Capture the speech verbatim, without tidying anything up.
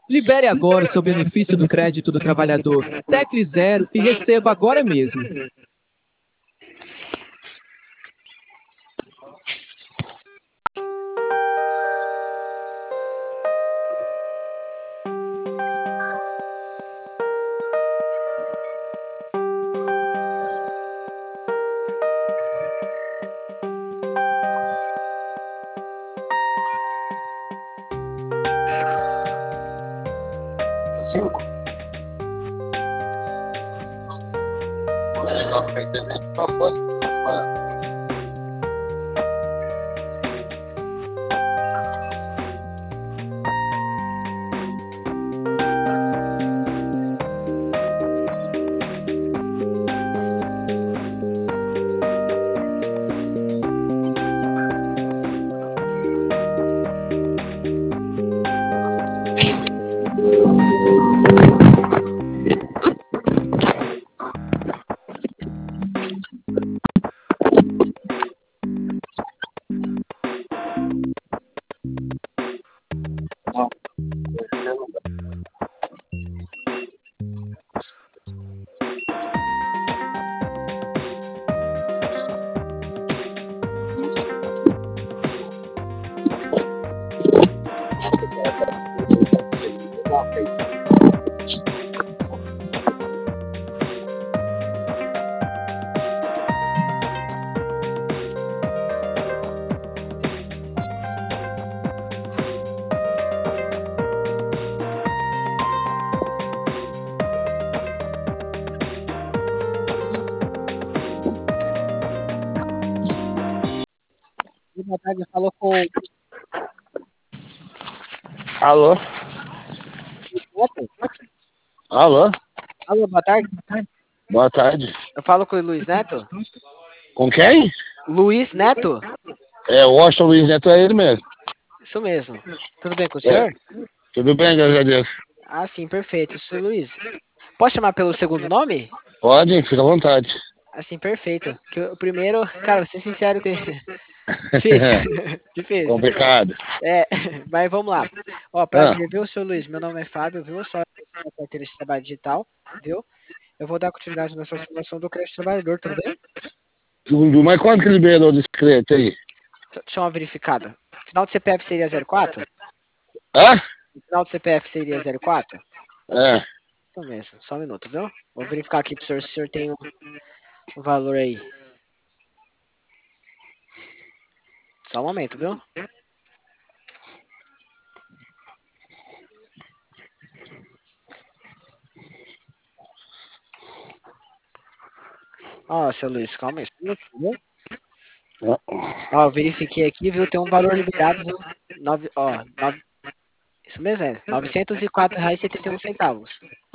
Libere agora o seu benefício do crédito do trabalhador. Tecle zero e receba agora mesmo. Cinco. Boa tarde, falou com Alô? o Neto. Alô? Alô, boa tarde. Boa tarde. Eu falo com o Luiz Neto. Com quem? Luiz Neto? É, o Washington Luiz Neto é ele mesmo. Isso mesmo. Tudo bem com o É. senhor? Tudo bem, graças a Deus. Ah, sim, perfeito. Senhor Luiz, posso chamar pelo segundo nome? Pode, fica à vontade. Assim, perfeito. Que o primeiro, cara, vou ser sincero que difícil. Difícil. Complicado. É, mas vamos lá. Ó, Ah, prazer, viu, seu Luiz? Meu nome é Fábio, viu? Eu sou da carteira de trabalho digital, viu? Eu vou dar continuidade na sua simulação do crédito trabalhador, tudo bem? tudo, mas quanto que liberou desse crédito aí? Deixa deixa eu dar uma verificada. Final do C P F seria zero quatro? Hã? O final do C P F seria zero quatro? É. Isso mesmo, só um minuto, viu? Vou verificar aqui pro senhor se o senhor tem o, o valor aí. Só um momento, viu? Ó, seu Luiz, calma aí, só um minutinho, viu? Ó, eu verifiquei aqui, viu? Tem um valor liberado, viu? Nove, ó, nove, isso mesmo, é. novecentos e quatro reais e setenta e um centavos.